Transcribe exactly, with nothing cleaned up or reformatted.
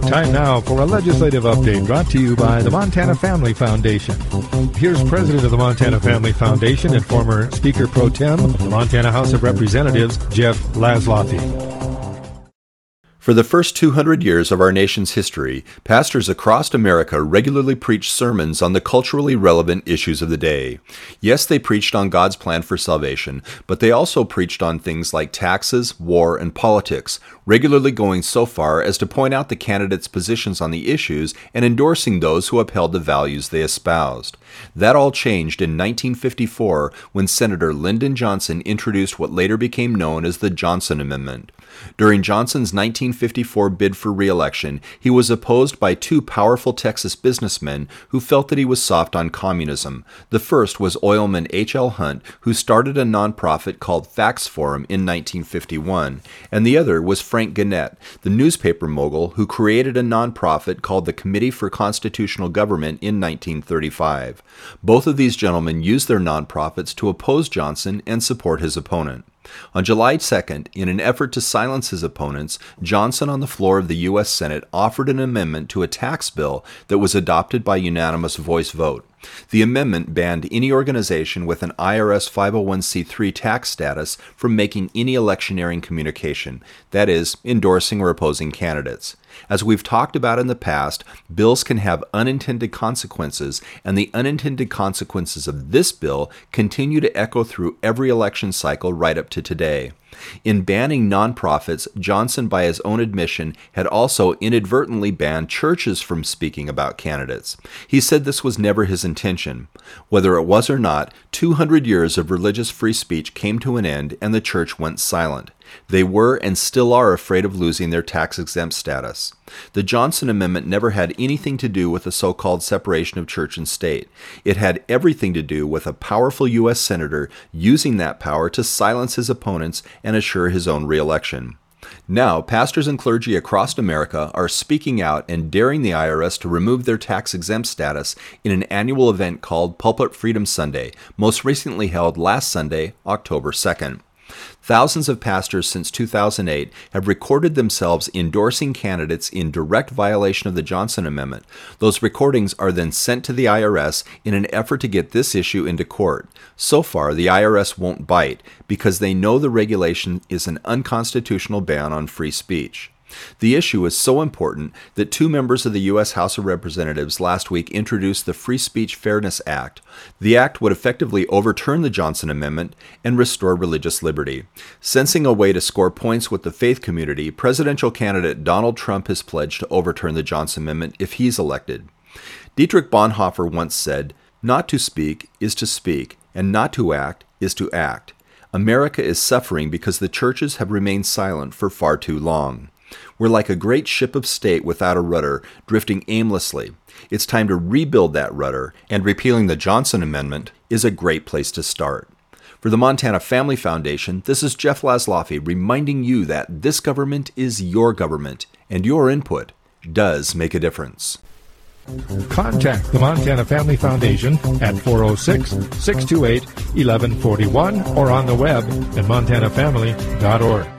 Time now for a legislative update brought to you by the Montana Family Foundation. Here's President of the Montana Family Foundation and former Speaker Pro Tem of the Montana House of Representatives, Jeff Laszloffy. For the first two hundred years of our nation's history, pastors across America regularly preached sermons on the culturally relevant issues of the day. Yes, they preached on God's plan for salvation, but they also preached on things like taxes, war, and politics, regularly going so far as to point out the candidates' positions on the issues and endorsing those who upheld the values they espoused. That all changed in nineteen fifty-four when Senator Lyndon Johnson introduced what later became known as the Johnson Amendment. During Johnson's nineteen fifty-four bid for re-election, he was opposed by two powerful Texas businessmen who felt that he was soft on communism. The first was oilman H L Hunt, who started a nonprofit called Facts Forum in nineteen fifty-one, and the other was Frank Gannett, the newspaper mogul who created a nonprofit called the Committee for Constitutional Government in nineteen thirty-five. Both of these gentlemen used their nonprofits to oppose Johnson and support his opponent. On July second, in an effort to silence his opponents, Johnson on the floor of the U S Senate offered an amendment to a tax bill that was adopted by unanimous voice vote. The amendment banned any organization with an I R S five oh one c three tax status from making any electioneering communication, that is, endorsing or opposing candidates. As we've talked about in the past, bills can have unintended consequences, and the unintended consequences of this bill continue to echo through every election cycle right up to today. In banning nonprofits, Johnson, by his own admission, had also inadvertently banned churches from speaking about candidates. He said this was never his intention. Whether it was or not, two hundred years of religious free speech came to an end and the church went silent. They were and still are afraid of losing their tax-exempt status. The Johnson Amendment never had anything to do with the so-called separation of church and state. It had everything to do with a powerful U S senator using that power to silence his opponents and assure his own re-election. Now, pastors and clergy across America are speaking out and daring the I R S to remove their tax-exempt status in an annual event called Pulpit Freedom Sunday, most recently held last Sunday, October second. Thousands of pastors since two thousand eight have recorded themselves endorsing candidates in direct violation of the Johnson Amendment. Those recordings are then sent to the I R S in an effort to get this issue into court. So far, the I R S won't bite because they know the regulation is an unconstitutional ban on free speech. The issue is so important that two members of the U S House of Representatives last week introduced the Free Speech Fairness Act. The act would effectively overturn the Johnson Amendment and restore religious liberty. Sensing a way to score points with the faith community, presidential candidate Donald Trump has pledged to overturn the Johnson Amendment if he's elected. Dietrich Bonhoeffer once said, "Not to speak is to speak, and not to act is to act." America is suffering because the churches have remained silent for far too long. We're like a great ship of state without a rudder, drifting aimlessly. It's time to rebuild that rudder, and repealing the Johnson Amendment is a great place to start. For the Montana Family Foundation, this is Jeff Laszloffy reminding you that this government is your government, and your input does make a difference. Contact the Montana Family Foundation at four oh six, six two eight, one one four one or on the web at montana family dot org.